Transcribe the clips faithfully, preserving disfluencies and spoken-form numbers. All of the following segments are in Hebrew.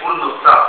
סיפור נוסף,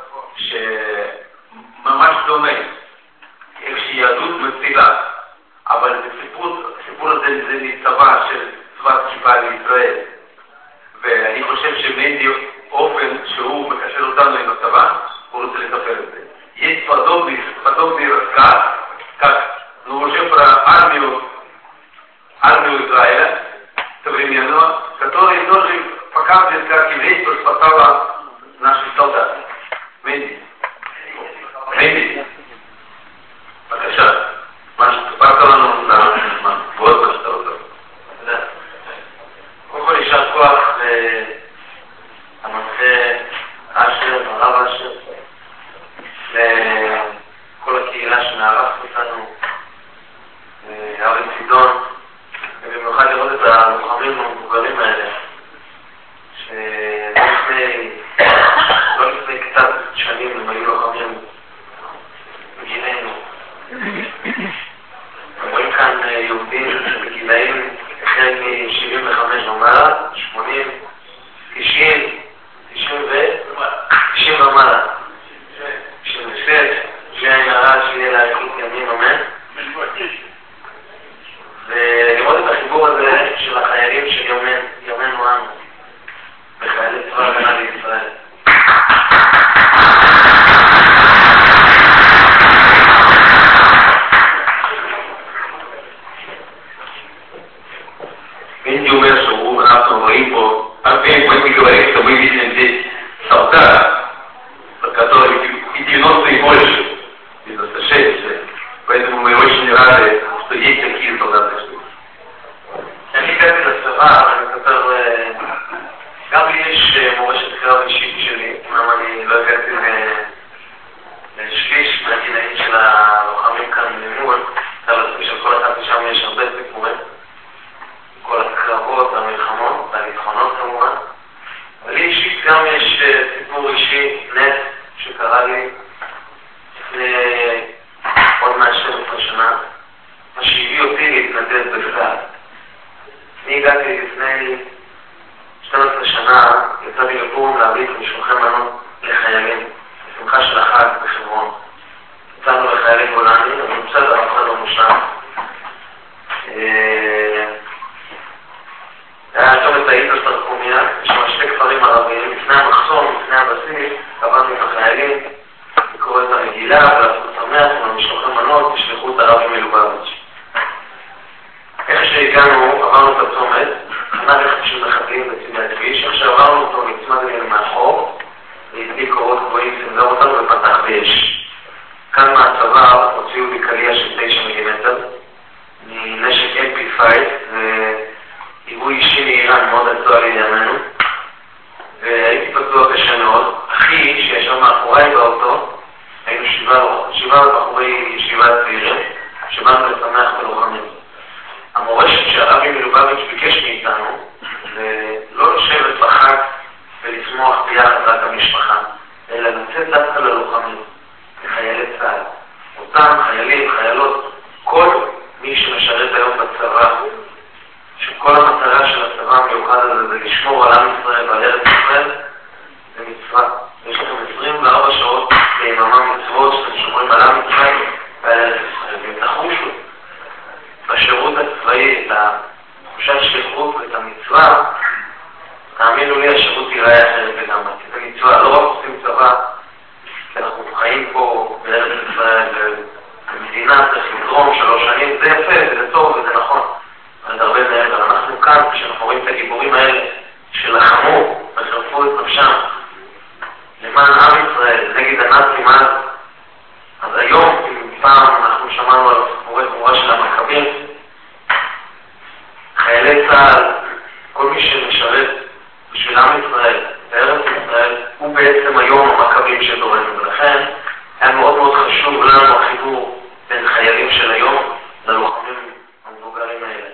שממש דומה, איך שיהדות מצילה, אבל הסיפור הזה זה מצבא של צבא כיפה לישראל. ואני חושב שמנדי אופן שהוא מקשר אותנו עם הצבא, הוא רוצה לספר את זה. Есть подобный, подобный рассказ, как, ну, уже про армию, армию Израиля современного, который тоже показывает, как еврейство спасало наших солдат. Менди. Менди. בבקשה. מה שספרת לנו לזמן, ועוד מה שאתה רוצה. תודה. קודם כל יישר כוח למנחה אשר, הרב אשר, לכל הקהילה שמארחת אותנו, אבי צידון, ובמיוחד לראות את הלוחמים המבוגרים האלה, שלא לפני, לא לפני קצת שנים הם היו לוחמים בגילנו. רואים כאן יהודים בגילאים החל מ-שבעים וחמש ומעלה, שמונים, תשעים, תשעים ומעלה, תשעים ושש, שיהיה נראה שיהיה לאיכות ימים, אמן. ולראות את החיבור הזה של החיילים של יומנו אנו, בחיילי צבא ההגנה לישראל. Менди אומר שהוא, אנחנו רואים פה, הרבה мы говорим, что мы видим здесь солдата, который и девяносто и больше, девяносто шесть, поэтому мы очень рады, что есть такие солдаты. אני הגעתי לצבא, אני מספר, גם לי יש מורשת קרב אישית שלי, אמנם אני לא הגעתי לשליש מהגילאים של הלוחמים כאן ממול, אבל של כל אחד משם יש הרבה סיפורים. כל הקרבות, המלחמות, והניצחונות כמובן. אבל לי אישית גם יש סיפור אישי, נס, שקרה לי לפני עוד מאה-שבע עשרה שנה, מה שהביא אותי להתנדב בצה"ל. אני הגעתי לפני שתים עשרה שנה, יצאתי לפורים להביא את משלוחי מנות לחיילים, בשמחה של החג בחברון. יצאנו לחיילים גולני, אבל בסדר, אף אחד לא מושלם. היה שם את העיד הסטרקומיה, יש שם שתי כפרים ערביים, לפני המחסום, לפני הבסיס, קבענו את החיילים, לקרוא את המגילה, ולעשות שמח, ולמשלוחי מנות, תשלחו את הרבי מלובביץ'. איך שהגענו, עברנו את הצומת, חנה רכב של מחבלים בצדי הכביש, איך שעברנו אותו, נצמד אלינו מאחור, והדביק קורות גבוהים, סנזר אותנו ופתח באש. כאן מהצוואר הוציאו לי קליע של תשע מילימטר, מנשק אם פי חמש, עיבוי אישי מאיראן מאוד עצוע על ידינו, והייתי פצוע קשה מאוד. אחי, שישב מאחוריי באוטו, היינו שבעה בחורי ישיבה צעירים, שבאנו לשמח בלוחמים. המורשת שהרבי מלובביץ' ביקש מאיתנו, זה לא לשבת בחג ולצמוח ביחד רק המשפחה, אלא לצאת דווקא ללוחמים, לחיילי צה"ל. אותם חיילים, חיילות, כל מי שמשרת היום בצבא, שכל המטרה של הצבא המיוחד הזה זה לשמור על עם ישראל ועל ארץ ישראל, זה מצווה. יש לכם עשרים וארבע שעות ביממה מצוות שאתם שומרים על עם ישראל ועל ארץ ישראל. ותחושו בשירות הצבאי, את התחושת שליחות ואת המצווה, תאמינו לי, השירות ייראה אחרת לגמרי. זה מצווה, לא רק עושים צבא, כי אנחנו חיים פה בארץ ישראל, במדינה צריך לתרום שלוש שנים, זה יפה, זה טוב וזה נכון. אבל הרבה מעבר, אנחנו כאן, כשאנחנו רואים את הגיבורים האלה שלחמו וחרפו את נפשם למען עם ישראל, נגד הנאצים אז, אז היום, אם פעם אנחנו שמענו על סיפורי גבורה של המכבים, חיילי צה"ל, כל מי שמשרת בשביל עם ישראל, בארץ ישראל, הוא בעצם היום המכבים שדורנו, ולכן היה מאוד מאוד חשוב לנו החיבור בין חיילים של היום ללוחמים המבוגרים האלה.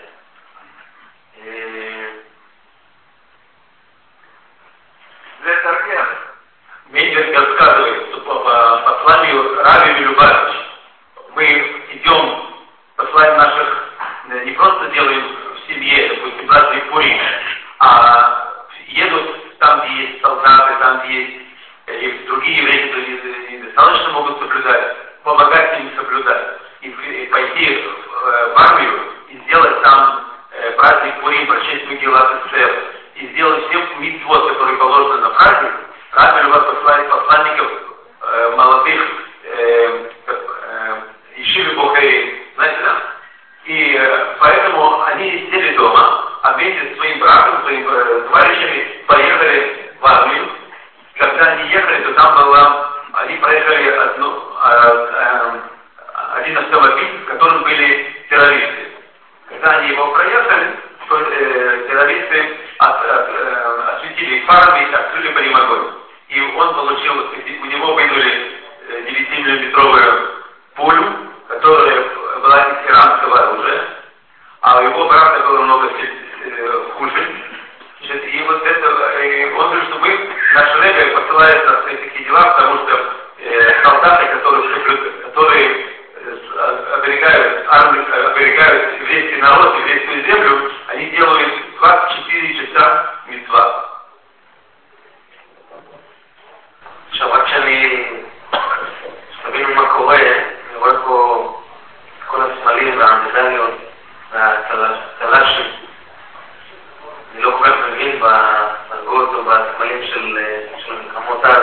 Мендель рассказывает, что по посланию Раби Мелубавич мы идем, послание наших не просто делаем в семье, допустим, праздник Пурим, а едут там, где есть солдаты, там, где есть и другие евреи достаточно могут соблюдать, помогать им соблюдать, и, и пойти в, в армию и сделать там э, праздник Пурим, прочесть Мегилат Эстер, и сделать все мицвот, которые положены на праздник. Рабель у вас посылает посланников э, молодых э, э, Ишивы Бохари, знаете, да? И э, поэтому они сидели дома, а вместе с своим братом, своими э, товарищами поехали в армию. Когда они ехали, то там было, они проехали одну, э, э, один автомобиль, в котором были террористы. Когда они его проехали, то э, террористы от, от, э, осветили фарами и открыли по ним огонь. И он получил, у него вынули девятимиллиметровую пулю, которая была из иранского оружия, а у его брата было много э, хуже. И вот это, и он говорит, что мы, наш ребе посылает на такие дела, потому что э, солдаты, которые, которые э, оберегают, армию, оберегают еврейский народ, еврейскую землю, они делают двадцать четыре часа мицва. עכשיו, רק שאני, שתבינו מה קורה, אני רואה פה כל הסמלים והמדליות והצל"שים. אני לא כל כך מבין בדרגות או בסמלים של, של המלחמות אז,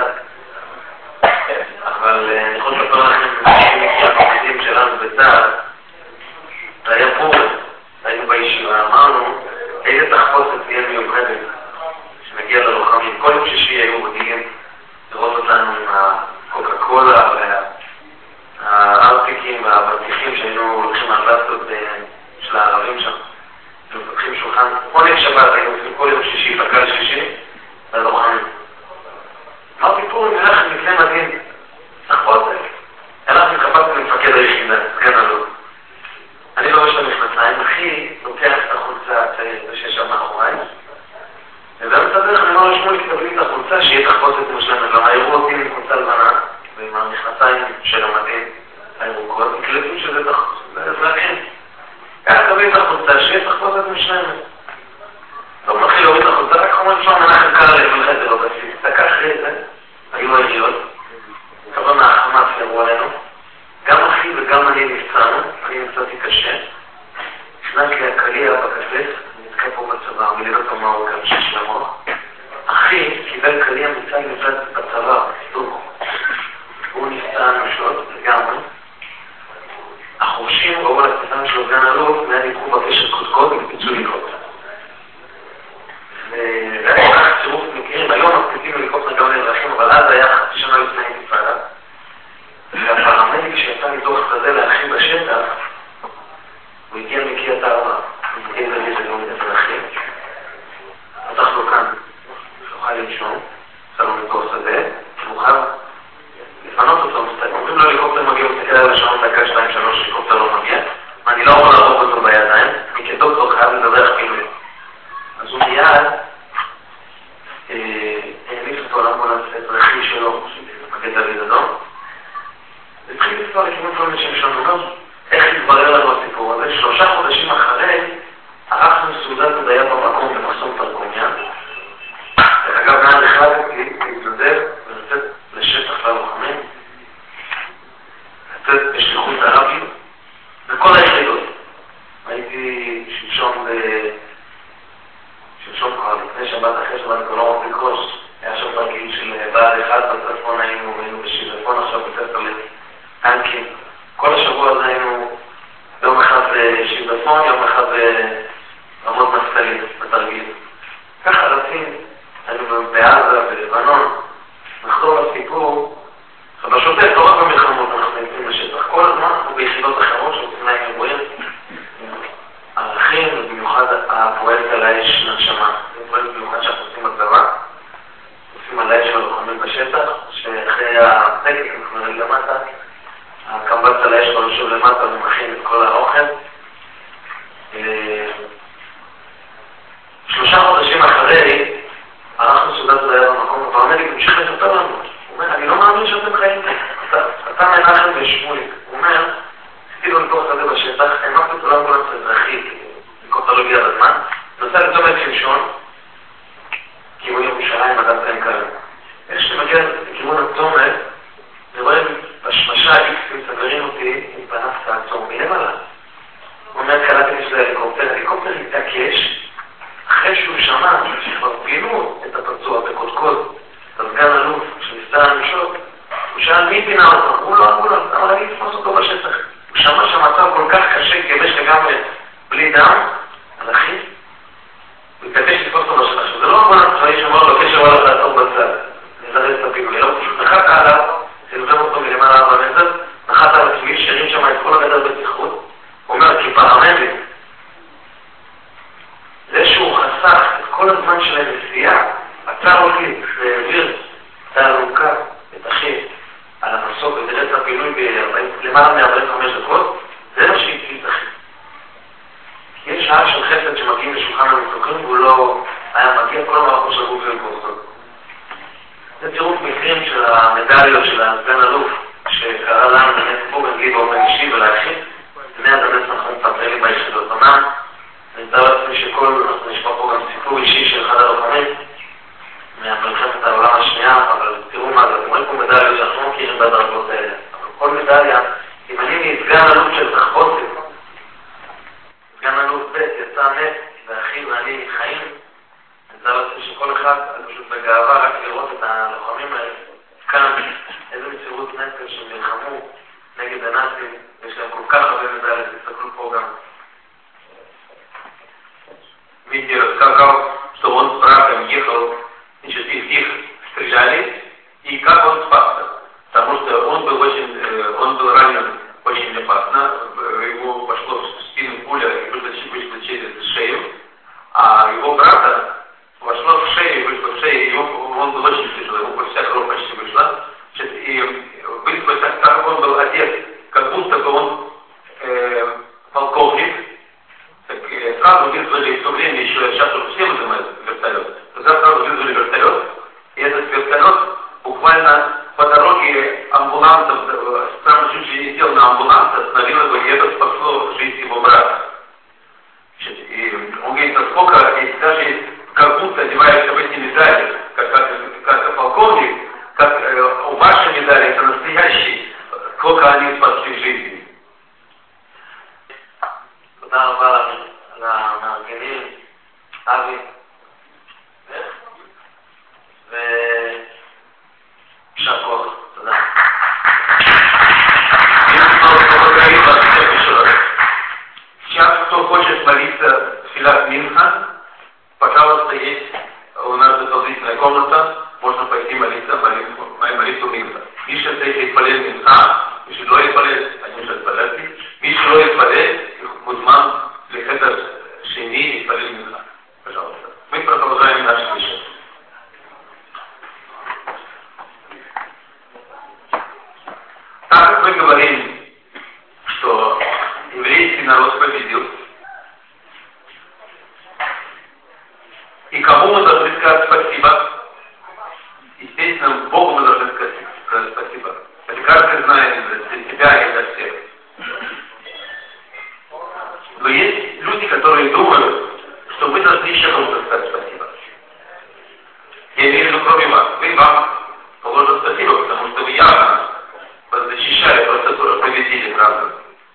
אבל אני יכול לספר לכם שהמפקדים שלנו בצה"ל, זה היה פורים, היינו בישיבה, אמרנו איזה תחפושת תהיה מיוחדת שנגיע ללוחמים. כל יום שישי היו מגיעים לראות אותנו עם הקוקה קולה והארטיקים והבטיחים שהיינו הולכים מהפלסטות של הערבים שם. מפתחים שולחן, עונג שבת, היינו עושים כל יום שישי, פקל שישי, ללוחמים. אמרתי פה, נלך לפני מדהים, תחפות זה. הלכתי וחפשתי למפקד היחידה, סגן אלוף. אני לא יש למכנסיים, אחי לוקח את החולצה הצעיר שיש שם מאחוריי, ובאמצע הדרך אני אומר לשמואל, תקבלי את החולצה שיהיה תחפושת מושלמת. למה הראו אותי עם חולצה לבנה, ועם המכנסיים של המדהים הירוקות, הקלטו שזה להכין. ככה תביא את החולצה, שיהיה תחפושת משלמת. לא מתחיל להוריד את החולצה, רק חומר שם מנחם קרא למלחת בבסיס. דקה אחרי זה, היו הידיעות, כמובן מהחמאס ירו עלינו. גם אחי וגם אני נפצענו, אני נפצעתי קשה. הפנק לי הקליע בכתף, נתקע פה בצבא, מלילות המאור גם שיש למוח. אחי קיבל קליע מצד מצד בצבא, סתוך. הוא נפצע אנושות, לגמרי. החורשים ראו על הקטן של סגן אלוף, והם יקחו בקשת קודקוד ופיצו לקרות. וזה היה כך צירוף מקרים, היום מקפידים לקרות גם לאזרחים, אבל אז היה חצי שנה לפני אינתיפאדה. והפרמדיק שיצא מתוך כזה להכין בשטח, הוא הגיע מקריית ארבע, הוא הגיע לזה לא מזרחים. פתח לו כאן, שוכל לנשום, עשה לו מתוך שדה, מוכר, לפנות אותו, אומרים לו הליקופטר מגיע, הוא מסתכל על השעון דקה, שתיים, שלוש, הליקופטר לא מגיע, ואני לא יכול להרוג אותו בידיים, כי כדוקטור חייב לדווח פינוי. אז הוא מיד העניף אותו לאמבולנס אזרחי שלו, מגד דוד אדום, התחיל לספר לכיוון כל אנשים שם, אומר, איך התברר לנו הסיפור הזה? שלושה חודשים אחרי, ערכנו סעודת הודיה במקום במחסום תרקומיה. אגב, מעל החלטתי להתנדב ולצאת לשטח ללוחמים, לצאת בשליחות ערבים, בכל היחידות. הייתי שלשום ב... שלשום כבר לפני שבת, אחרי שבת, כבר לא רוצה לקרוש. היה שם תרגיל של בעד אחד בצפון, היינו היינו בשיזפון, עכשיו בספר טנקים. כל השבוע הזה היינו יום אחד בשיזפון, יום אחד ברמות נפתלי, בתרגיל. ככה רצים, היינו בעזה, בלבנון, נחזור לסיפור. בשוטף, לא רק במלחמות, אנחנו נמצאים לשטח. כל הזמן אנחנו ביחידות אחרות שעושים להם אירועים. ערכים, ובמיוחד הפרויקט על האש נשמה. זה פרויקט במיוחד שאנחנו עושים בצבא. עושים על האש והלוחמים בשטח, שאחרי הטקס אנחנו נראים למטה. הקמב"ץ על האש ברשוב למטה ומכין את כל האוכל. שלושה חודשים אחרי, ערכנו סעודת הודיה במקום, הפרמדיק המשיך לספר לנו. הוא אומר, אני לא מאמין שאתם חיים. אתה מנחם ושמוליק. הוא אומר, עשיתי לו לתוך כזה בשטח, העמקתי אותו לאמבולנס אזרחי, לקרות לא הגיע בזמן, נוסע לצומת שמשון, כיוון ירושלים, אדם כאן כאלה. איך שאני מגיע פינה אותו, הוא לא אמרו לו, אבל אני אתפוס אותו בשטח. הוא שמע שהמצב כל כך קשה, כבש לגמרי בלי דם, על אחי, הוא התעקש לתפוס אותו בשטח. זה לא אמרו צבאי שאמר לו, קשר הולך לעצור בצד, לזרז את הפינוי, לא, פשוט נחת עליו, סילבם אותו מלמעלה ארבע מטר, נחת על עצמי, שרים שם את כל הגדר בטיחות, הוא אומר, כפרמדיק, זה שהוא חסך את כל הזמן של הנסיעה, עצר אותי והעביר את האלונקה, את אחי, על המסוק ודרס הפינוי למעלה מ-ארבעים וחמש דקות, זה מה שהציל את אחי. כי יש שעה של חסד שמגיעים לשולחן המתוקרים והוא לא היה מגיע כל המערכות של הגוף ולקורסות. זה צירוף מקרים של המדליות של הסגן אלוף שקרא לנו באמת פה בנגיד באופן אישי ולאחי, בני הדמס אנחנו מפטרלים ביחידות. אמנם, אני מתאר לעצמי שכל, אנחנו נשמע פה גם סיפור אישי של אחד הלוחמים מהמלחמת העולם השנייה, אבל תראו מה זה, אתם רואים פה מדליות שאנחנו לא מכירים בדרגות האלה. אבל כל מדליה, אם אני מסגן אלוף של תחבוצת, סגן אלוף ב' יצא מת, ואחי ואני חיים, אני מתאר לעצמי שכל אחד, אני פשוט בגאווה רק לראות את הלוחמים האלה, כאן, איזה מסירות נפש שנלחמו נגד הנאצים, יש להם כל כך הרבה מדליות, תסתכלו פה גם. Митя рассказал, что он с братом ехал, значит, их, их стреляли, и как он спасся. Потому что он был очень, он был ранен очень опасно, ему пошло в спину пуля и вышло через шею, а его брата вошло в шею, вышло в шею, и он, он был очень тяжелый, ему вся кровь почти вышла. Значит, и вышло так, как он был одет, как будто бы он э, полковник. Так сразу вызвали, в то время еще, сейчас уже все вызывают вертолет, тогда сразу вызвали вертолет, и этот вертолет буквально по дороге амбулансов, сам чуть ли не сел на амбуланс, остановил его, и это спасло жизнь его брата. И он говорит, насколько, и даже как будто одеваешься в эти медали, как, как, как полковник, как э, у вашей медали, это настоящий, сколько они спасли жизни. תודה רבה למארגנים, אבי, ויישר כוח, תודה. Сейчас, кто хочет молиться тфилат Минха, пожалуйста, есть у нас дополнительная комната, можно пойти молиться молитву Минха. Миша צריך להתפלל מנחה, מי שלא יתפלל, אני מתפללתי, מי שלא יתפלל, מוזמן לחדר שני להתפלל מנחה. Пожалуйста. Мы продолжаем наш вечер. Так как мы говорим, что еврейский народ победил, и кому мы должны сказать спасибо? Естественно, Богу мы должны сказать спасибо. Это каждый знает для себя и для всех. Но есть люди, которые думают, что вы должны еще кому-то сказать спасибо. Я имею в виду, кроме вас. Вы вам положено спасибо, потому что вы явно защищали процедуру, победили, правда.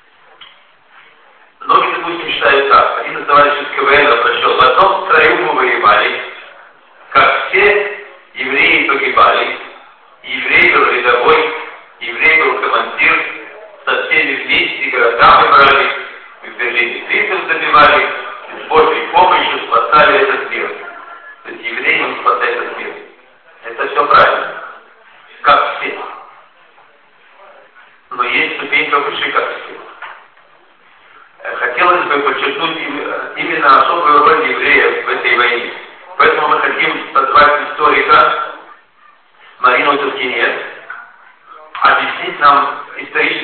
Многие, допустим, считают так. Один из товарищей из КВН прочел, в одном строю мы воевали, как все евреи погибали, еврей был рядовой, еврей был командир, со всеми вместе города мы брали, в Берлине фрицев забивали, и с Божьей помощью спасали этот мир. То есть евреи, он спасает этот мир. Это все правильно. Как все. Но есть ступенька выше, как все. Хотелось бы подчеркнуть именно особую роль евреев в этой войне. Поэтому мы хотим позвать историка Марину Туркинец объяснить нам исторически